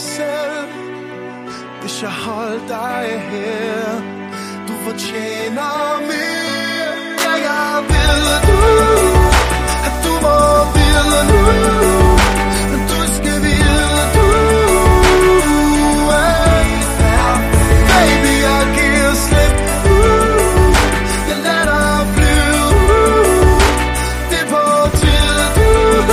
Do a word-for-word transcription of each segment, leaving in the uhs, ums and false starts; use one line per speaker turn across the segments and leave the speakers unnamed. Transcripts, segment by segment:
selv, hvis jeg holdt dig her. Du fortjener mere. Ja, jeg ved du, at du må vide nu, men du skal vide du, hey. Baby, jeg giver slip, jeg lader dig flyve, det er på tide du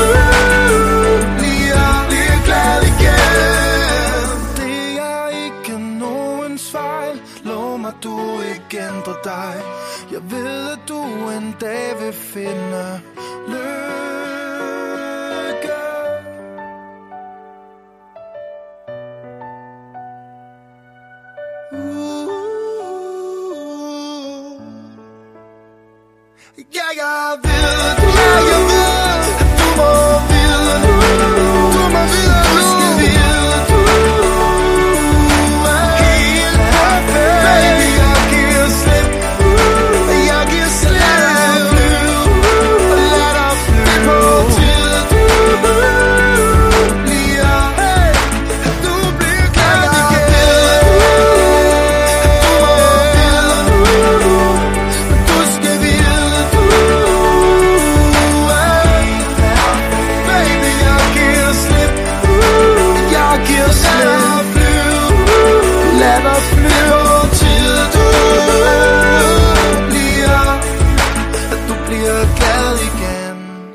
bliver, bliver glad igen. Det er ikke nogens fejl, lov mig du ikke ændrer dig. Jeg ved at du en dag vil finde lykke. Uh, ja, jeg ved, ja, jeg ved, at du må vide nu, du må vide nu, du skal vide du, helt perfekt. Baby, jeg giver slip, jeg giver slip, lad dig flyve, lad dig flyve på tide du bliver, hey, at du bliver glad igen. Du skal vide du, hey, baby, jeg giver slip, jeg giver slip, lad dig flyve på tide du bliver, at du bliver glad igen.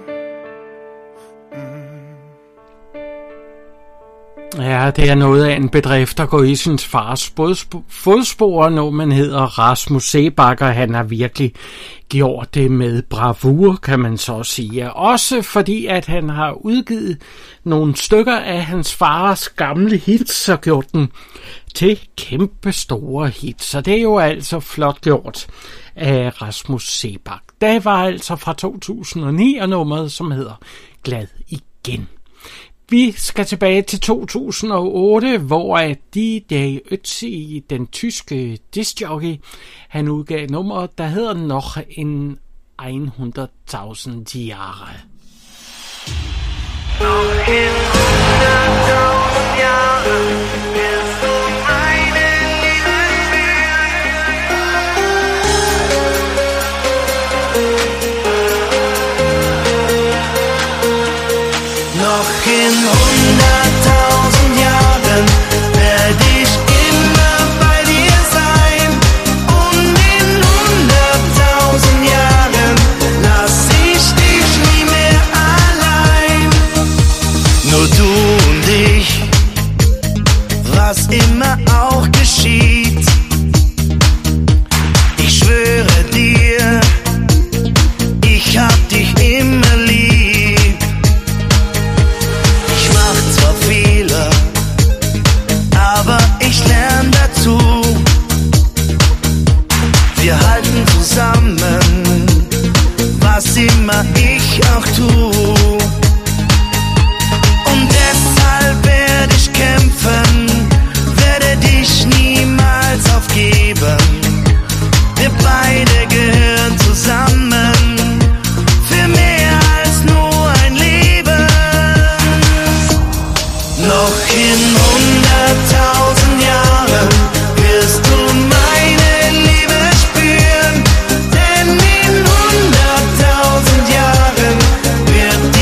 Ja, det er noget af en bedrift at gå i sin fars fodspor, når man hedder Rasmus Seebach, og han har virkelig gjort det med bravur, kan man så sige. Også fordi, at han har udgivet nogle stykker af hans fars gamle hits og gjort den til kæmpe store hits. Så det er jo altså flot gjort af Rasmus Seebach. Det var altså fra to tusind og ni, og nummeret, som hedder Glad igen. Vi skal tilbage til to tusind og otte, hvor D J Ötzi, den tyske discjockey, han udgav nummeret, der hedder Noch in hundredtausend Jahre.
Noch in hunderttausend Jahren wirst du meine Liebe spüren. Noch in hunderttausend Jahren werd ich immer bei dir sein. Und in hunderttausend Jahren lass ich dich nie mehr allein. Nur du und ich, was immer auch geschieht. Ich schwöre dir, ich hab dich immer lieb. Ich mach zwar Fehler, aber ich lerne dazu. Wir halten zusammen, was immer ich auch tu. Und deshalb werde ich kämpfen, werde dich niemals aufgeben. Wir beide gehören zusammen, für mehr als nur ein Leben. Noch in hunderttausend Jahren wirst du meine Liebe spüren, denn in hunderttausend Jahren wird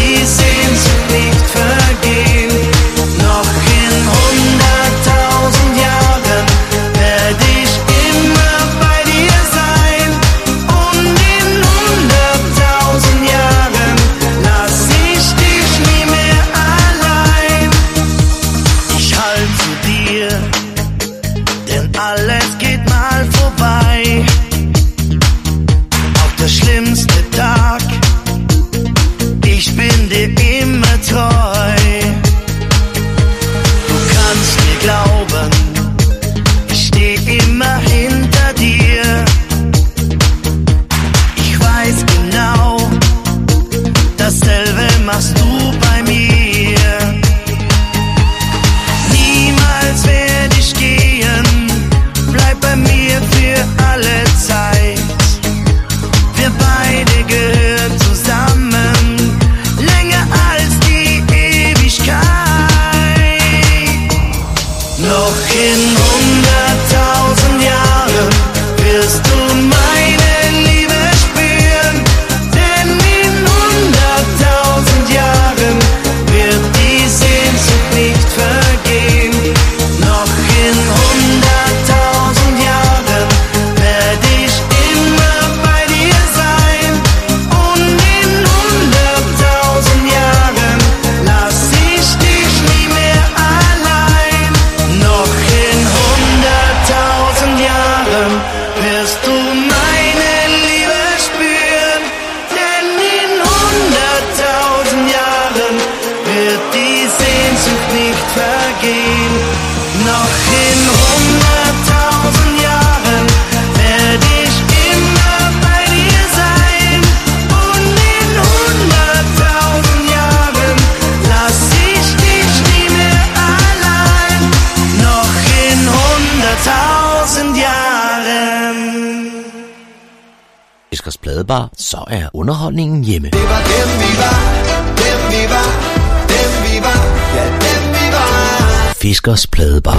Fiskers Pladebar, så er underholdningen hjemme.
Det var dem vi var, dem vi var, dem vi var, ja dem vi var.
Fiskers Pladebar.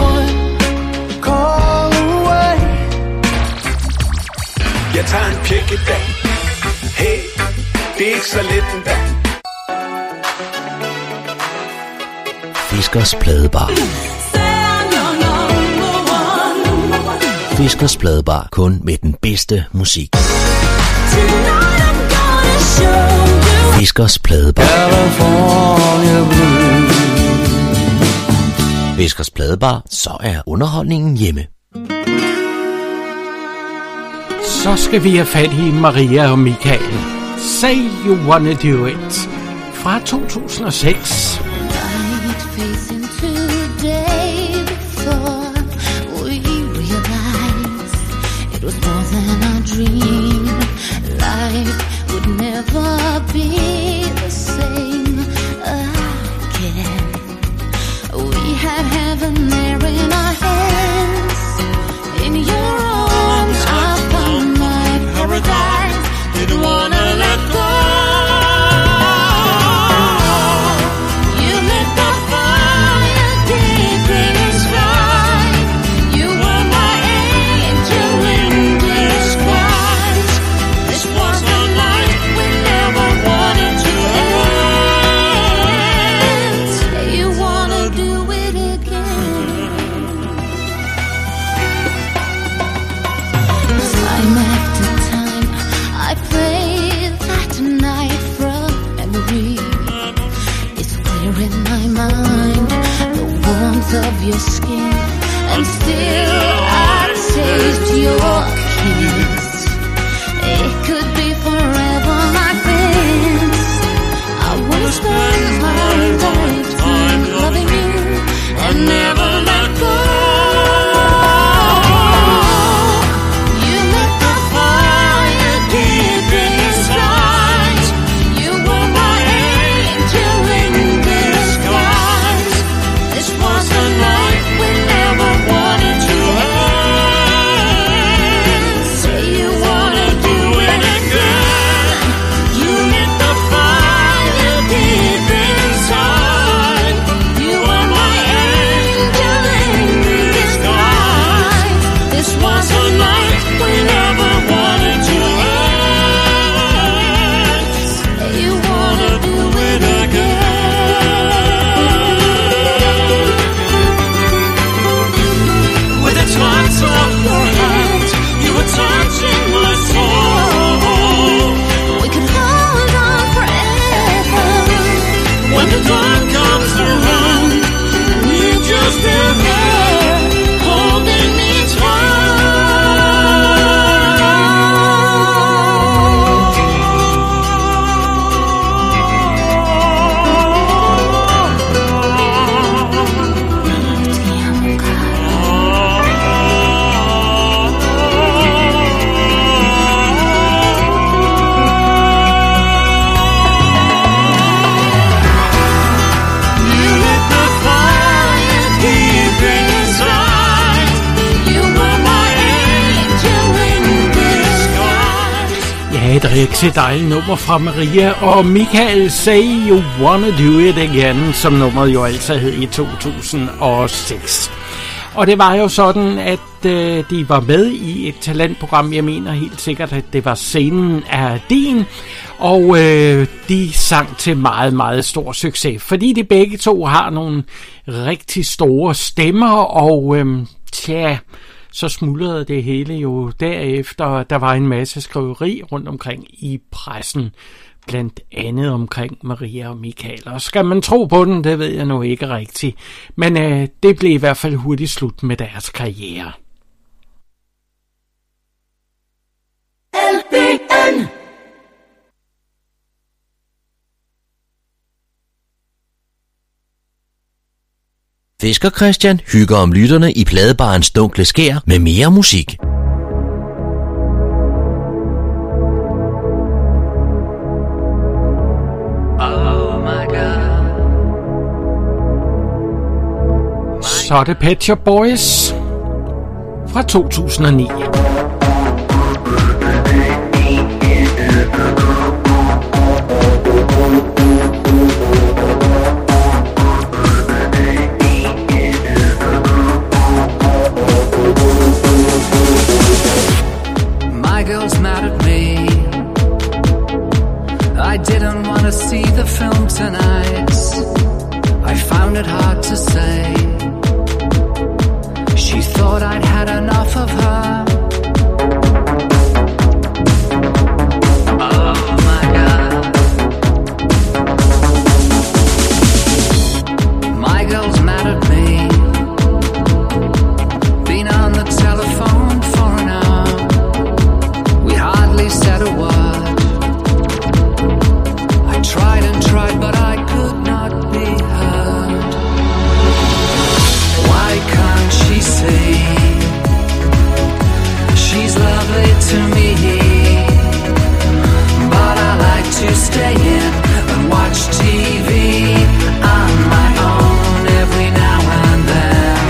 Jeg tager en pjek i dag. Hey, det er ikke så let endda.
Fiskers Pladebar. Fiskers Pladebar, kun med den bedste musik. Fiskers Pladebar. Fiskers Pladebar, så er underholdningen hjemme.
Så skal vi have fat i Maria og Michael. Say You Wanna Do It fra to tusind og seks.
Your skin, and still I taste your kiss. It could be forever like this. I wanna spend my lifetime loving you and never let go. You lit the fire deep inside. You were my angel in disguise. This was a night we never wanted to end. Say you wanna do it again. You lit the fire deep inside. You were my angel in disguise. This was a night we never wanted to end. Say you wanna do it again. Touch of your hand, you were touching my soul. We could hold on forever. When the dark comes around, and you just stand there, holding me
Et rigtig dejligt nummer fra Maria og Michael, Say You Wanna Do It Again, som nummeret jo altså hed i to tusind og seks. Og det var jo sådan, at øh, de var med i et talentprogram. Jeg mener helt sikkert, at det var Scenen er din. Og øh, de sang til meget, meget stor succes. Fordi de begge to har nogle rigtig store stemmer. Og øh, tja, så smuldrede det hele jo derefter. Der var en masse skriveri rundt omkring i pressen. Blandt andet omkring Maria og Michael. Og skal man tro på den, det ved jeg nu ikke rigtigt. Men øh, det blev i hvert fald hurtigt slut med deres karriere.
L B N
Fisker Christian hygger om lytterne i pladebarens dunkle skær med mere musik.
Så er det Pet Shop Boys fra to tusind og ni.
I didn't want to see the film tonight. I found it hard to say. She thought I'd had enough of her. Oh my God. My girl's mad at me. Been on the telephone for an hour. We hardly said a word. I tried and tried, but I could not be heard. Why can't she see? She's lovely to me, but I like to stay in and watch T V on my own every now and then.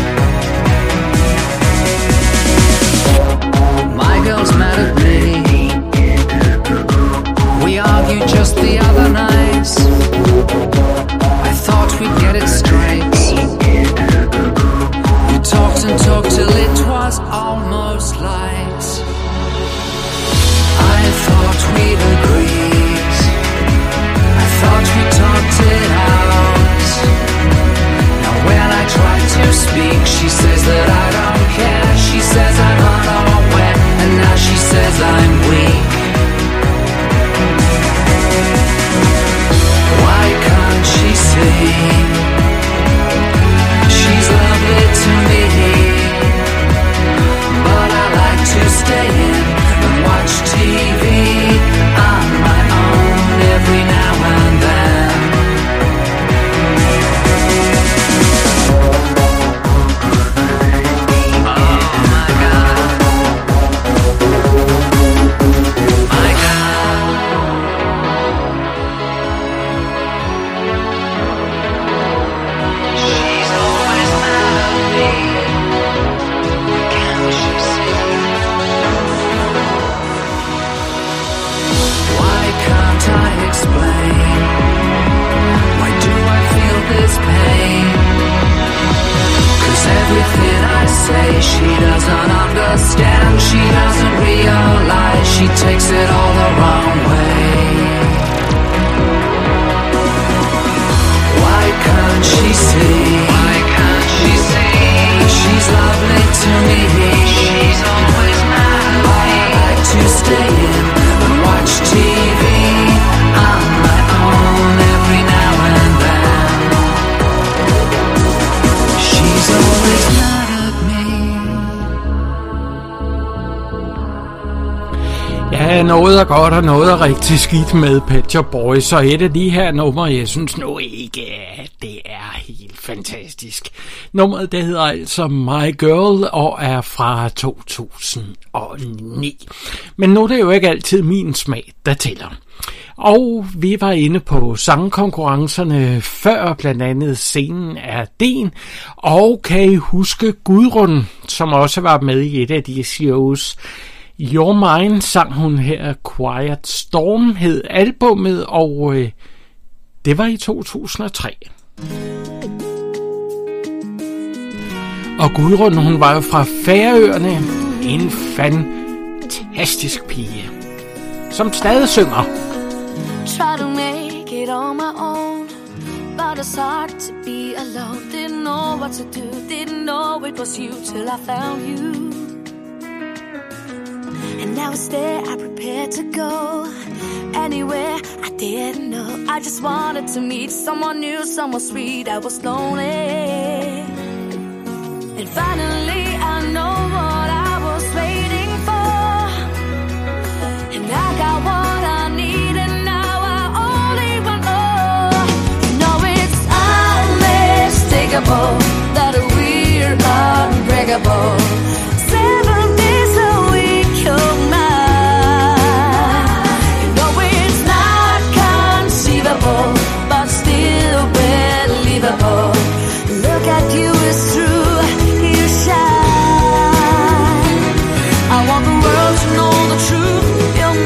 My girl's mad at me. We argued just the other night. I thought we'd get it straight. We talked and talked till it was almost light. I thought we'd agreed. I thought we talked it out. Now when I try to speak, she says that I don't care. She says I'm unaware, and now she says I'm weak. Why can't she see? She's lovely to me, but I like to stay in and watch T V on my own every now and then. Oh my God. My God. She's always mad at me. Can't you see? Why can't I explain? Why do I feel this pain? 'Cause everything I say she doesn't understand. She doesn't realize she takes it all the wrong way. Why can't she see? Why can't she see? She's lovely to me. She's always mad at me. I like to stay in and watch T V on my own every now and then. She's always mad at me.
Ja, noget er godt og noget er rigtig skidt med Pet Shop Boys, så et af de her numre, jeg synes nu ikke, det er helt fantastisk. Nummeret, det hedder altså My Girl og er fra to tusind og ni. Men nu er det jo ikke altid min smag, der tæller. Og vi var inde på sangkonkurrencerne før, blandt andet Scenen er din. Og kan I huske Gudrun, som også var med i et af de shows? Your Mind sang hun her. Quiet Storm hed albummet, og øh, det var i to tusind og tre. Og Gudrun, hun var jo fra Færøerne, en fantastisk pige, som stadig synger.
Try to make it on my own, but it's hard to be alone. Didn't know what to do, didn't know it was you till I found you. And now it's there, I prepared to go anywhere I didn't know. I just wanted to meet someone new, someone sweet. I was lonely, and finally I know what I was waiting for. And I got what I need, and now I only want more. You know it's unmistakable that we're unbreakable. Seven days a week, you're mine. You know it's not conceivable, but still believable. Look at you, it's true, you shine. I want the world to know the truth, you're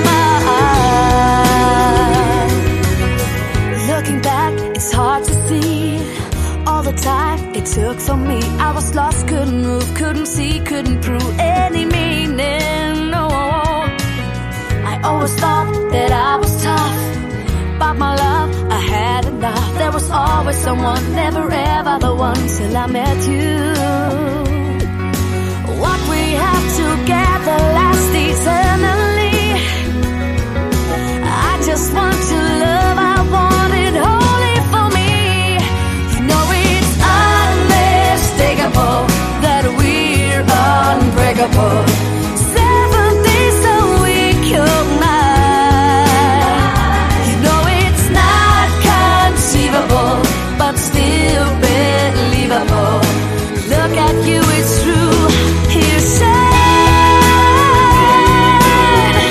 mine. Looking back, it's hard to see all the time it took for me. I was lost, couldn't move, couldn't see, couldn't prove any meaning, no. I always thought that I was tough, someone, never ever the one till I met you. What we have together lasts eternally. I just want to love, I want it wholly for me. You know it's unmistakable that we're unbreakable. Seven days a week, you're mine. You know it's not conceivable, but still believable. Look at you, it's true. You shine.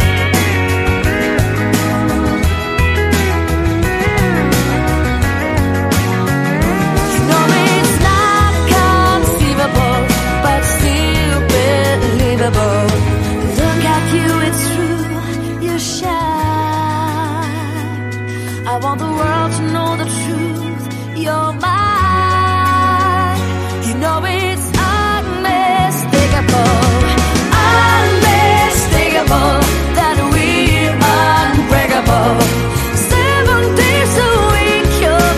You know it's not conceivable, but still believable. Look at you, it's true. You shine. I want the world to know the truth. You're mine. You know it's unmistakable, unmistakable that we're unbreakable. Seven days a week, you're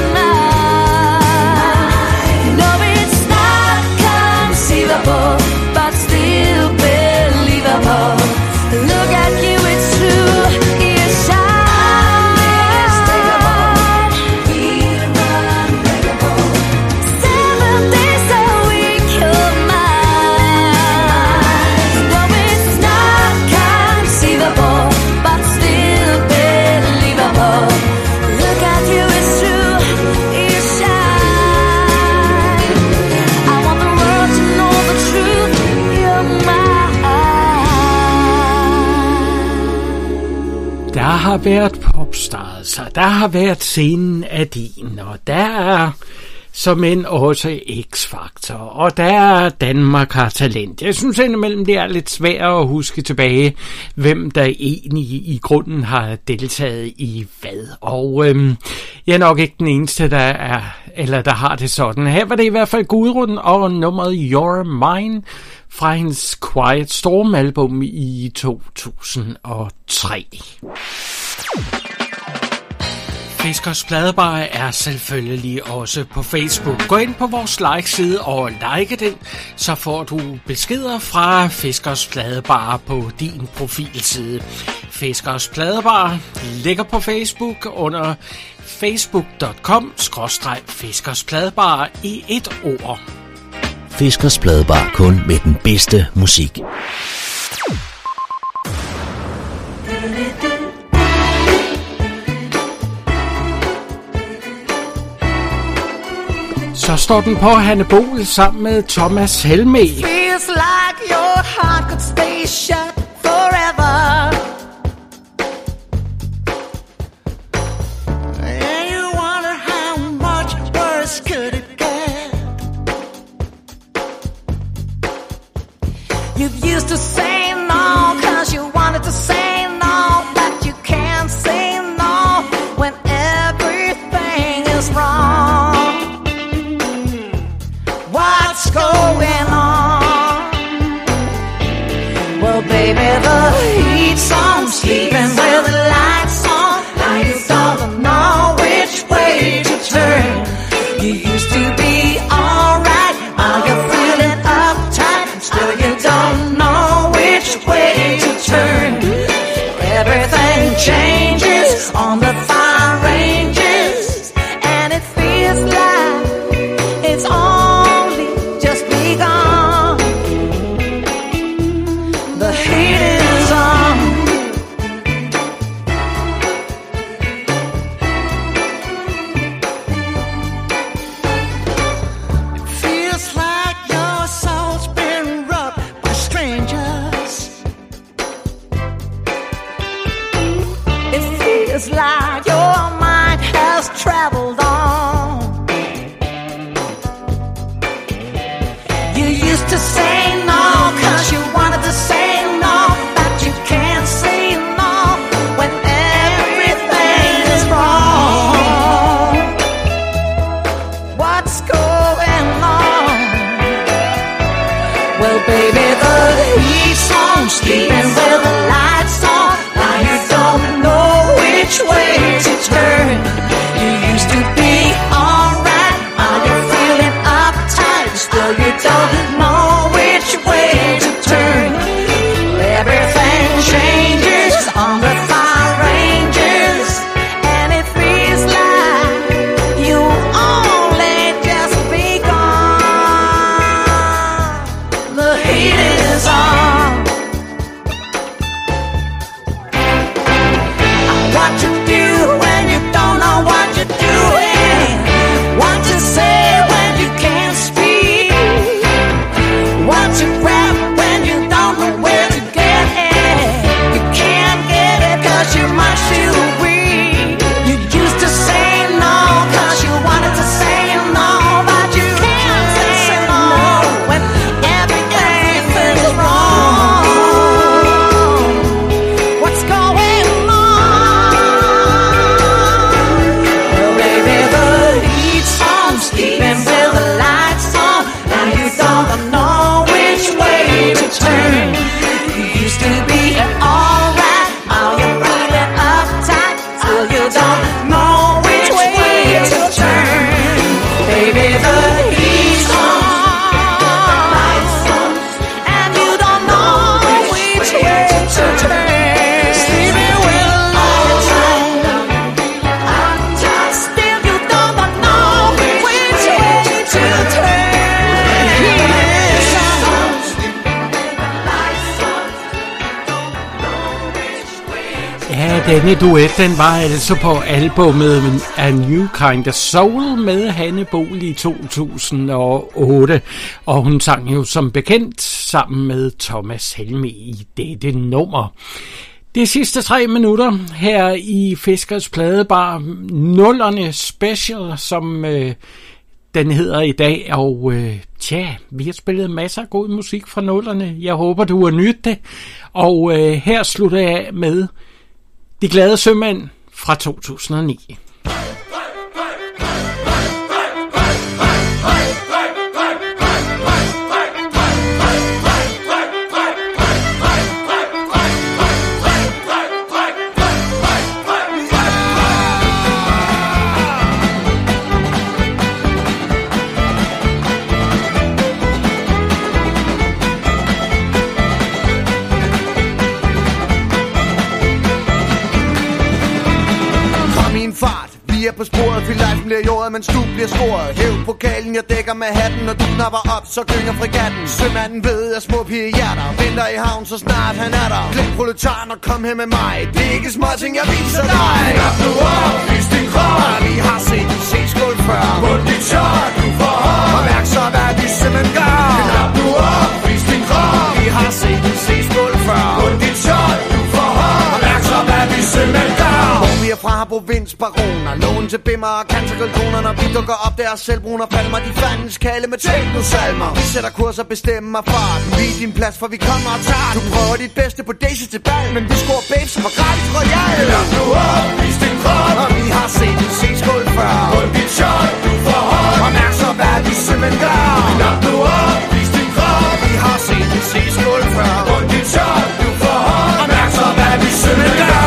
mine. You know it's not conceivable, but still believable. Look at you, it's true. You shine. We're unbreakable. Seven days a week, you're mine. You know it's not conceivable, but still believable. Look at you, it's true. You shine. I want the world to know the truth. You're mine.
Der har været popstars, og der har været scenen af din, og der er som end også X-Factor, og der er Danmark har talent. Jeg synes indimellem, det er lidt svært at huske tilbage, hvem der egentlig i grunden har deltaget i hvad. Og øhm, jeg er nok ikke den eneste, der er, eller der har det sådan. Her var det i hvert fald Gudrun og nummeret You're Mine fra hendes Quiet Storm album i to tusind og tre. Fiskers Pladebar er selvfølgelig også på Facebook. Gå ind på vores like-side og like den, så får du beskeder fra Fiskers Pladebar på din profilside. Fiskers Pladebar ligger på Facebook under facebook punktum com skråstreg Fiskers Pladebar i et ord.
Fiskers Pladebar, kun med den bedste musik.
Så står den på Hanne Bol sammen med Thomas Helmig.
Feels like your heart could stay shut forever. And you wonder how much worse could it get. You used to say no cause you wanted to say no, but you can't say no when everything is wrong. What's going on? Well, baby, the heat's on, sleeping with the lights on. Now you don't know which way to turn. You used to be alright, now you're feeling uptight. Still you don't know which way to turn. Everything changes on the far ranges, and it feels like it's only just begun. The heat is on. you don't know which way to turn. Baby, the heat's on, the lights on, and you don't know which way to turn. Sleeping with a light on, still you don't know which way to turn.
Ja, denne duet, den var altså på albummet A New Kind of Soul med Hanne Bol i to tusind og otte. Og hun sang jo som bekendt sammen med Thomas Helme i dette nummer. De sidste tre minutter her i Fiskers Pladebar, nullerne special, som øh, den hedder i dag. Og øh, tja, vi har spillet masser af god musik fra nullerne. Jeg håber, du har nydt det. Og øh, her slutter jeg af med De Glade Sømænd fra to tusind og ni.
Vi er på sporet, for life bliver jordet, mens du bliver scoret. Hæv pokalen, jeg dækker med hatten, når du knapper op, så gynger frigatten. Sømanden ved af små pige hjerter, venter i havn, så snart han er der. Glem proletaren og kom her med mig, det er ikke småting, jeg viser dig. Knap nu op, vis din krop, og vi har set en C-skål før. Mund dit shot, du får hånd, og mærk så, hvad vi simpelthen gør. Knap nu op, vis din krop, vi har set en C-skål før. Mund dit shot, du får hånd, og mærk så, hvad vi simpelthen gør. Hvor vi er fra har provinsbaroner, lån til bimmer og cancergalkoner. Når vi dukker op deres selvbruner, falmer de fandens kalde med techno-salmer. Vi sætter kurs og bestemmer farten, vi er din plads, for vi kommer og tager den. Du prøver dit bedste på Daisy til bal, men vi scorer babes som var gratis royal. Lad nu op, vis din krop, og vi har set en C-skål før. Hold dit shot, du får hånd, og mærk så hvad vi simpelthen gør. Lad nu op, vis din krop, vi har set en C-skål før. Hold dit shot, du får hånd, og mærk så hvad vi simpelthen gør.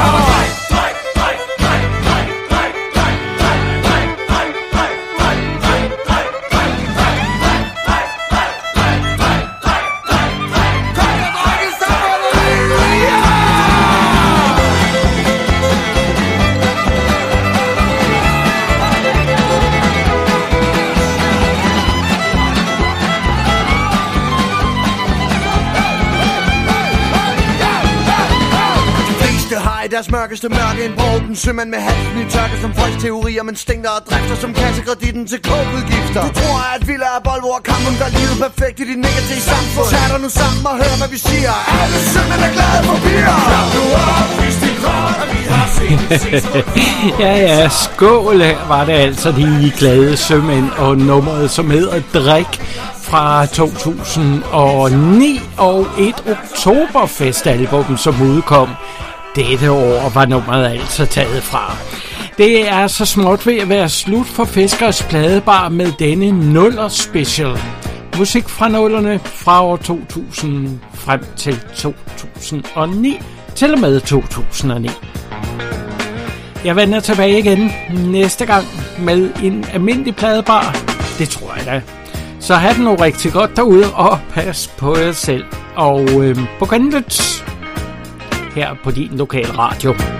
Deres mørkeste mørke en broken sømand med halsen i tørke som folks teorier, men stinker og drifter som kassekreditten til coke-udgifter. Du tror at Villa er Volvo og kampen gør livet perfekt i dit negative samfund. Tag dig nu sammen og hør hvad vi siger. Alle sømænd er glade for bier. Klap nu op, vis din krop, og vi har set.
Ja, ja, skål var det altså de glade sømænd og nummeret som hedder Drik fra to tusind og ni og et oktoberfestalbum som udkom dette år, var nummeret altså taget fra. Det er så småt ved at være slut for Fiskers Pladebar med denne nuller special. Musik fra nullerne fra år to tusind frem til to tusind og ni til og med to tusind og ni. Jeg vender tilbage igen næste gang med en almindelig pladebar. Det tror jeg da. Så have det nu rigtig godt derude og pas på jer selv. Og øh, på genlyt her på din lokale radio.